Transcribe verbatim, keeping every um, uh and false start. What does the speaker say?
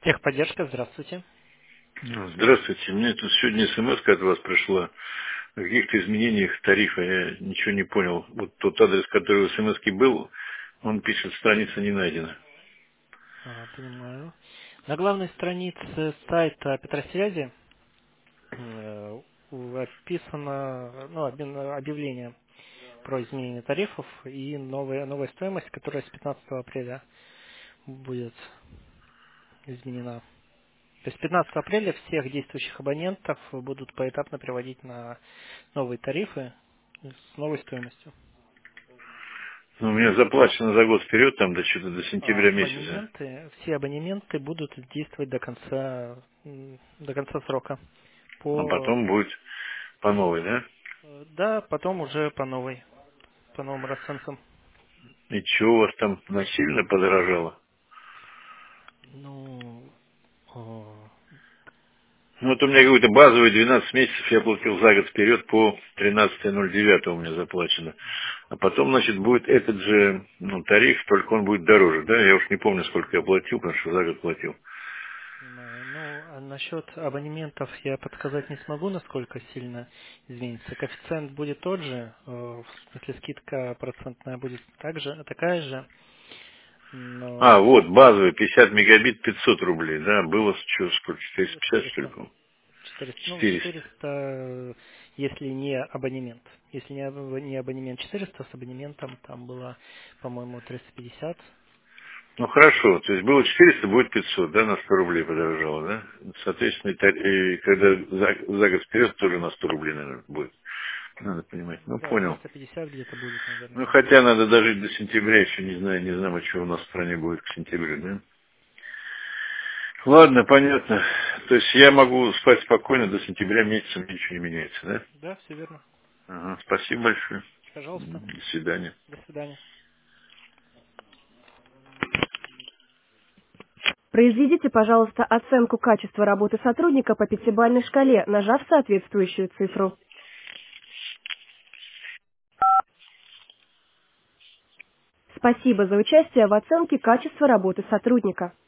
Техподдержка, здравствуйте. Ну, Здравствуйте. Мне тут сегодня смс от вас пришла о каких-то изменениях тарифа. Я ничего не понял. Вот тот адрес, который в смс был, он пишет, страница не найдена. А, понимаю. На главной странице сайта Петросвязи э, у- описано ну, объ- объявление про изменение тарифов и новая, новая стоимость, которая с пятнадцатого апреля будет изменена. То есть пятнадцатого апреля всех действующих абонентов будут поэтапно переводить на новые тарифы с новой стоимостью. Ну, у меня заплачено за год вперед, там до, что-то до А сентября месяца. абонементы, все абонементы будут действовать до конца, м, до конца срока. А По, потом будет по новой, да? э, да, потом уже по новой, по новым расценкам. И что у вас там насильно подорожало? Ну, о, Ну, вот у меня какой-то базовый двенадцать месяцев я платил за год вперед по тринадцатое ноль девятое у меня заплачено. А потом, значит, будет этот же ну, тариф, только он будет дороже, да? Я уж не помню, сколько я платил, потому что за год платил. понимаю. Ну, а насчет абонементов я подсказать не смогу, насколько сильно изменится. Коэффициент будет тот же, э, в смысле скидка процентная будет также, такая же, А, но вот, базовый, пятьдесят мегабит, пятьсот рублей, да? Было, что, сколько, четыреста пятьдесят, что ли, четыреста. по-моему? четыреста, ну, четыреста. четыреста, если не абонемент. Если не, або- не абонемент четыреста, с абонементом там было, по-моему, триста пятьдесят. Ну, хорошо, то есть было четыреста, будет пятьсот, да, на сто рублей Да, подорожало, да? Соответственно, и тар- и когда за, за год вперед тоже на сто рублей, наверное, будет. Надо понимать. Ну, да, понял. триста пятьдесят где-то будет, Ну, наверное. хотя надо дожить до сентября, еще не знаю, не знаю, что у нас в стране будет к сентябрю, да? Ладно, понятно. То есть я могу спать спокойно, до сентября месяца мне ничего не меняется, да? Да, все верно. Ага, спасибо большое. Пожалуйста. До свидания. До свидания. Произведите, пожалуйста, оценку качества работы сотрудника по пятибалльной шкале, нажав соответствующую цифру. Спасибо за участие в оценке качества работы сотрудника.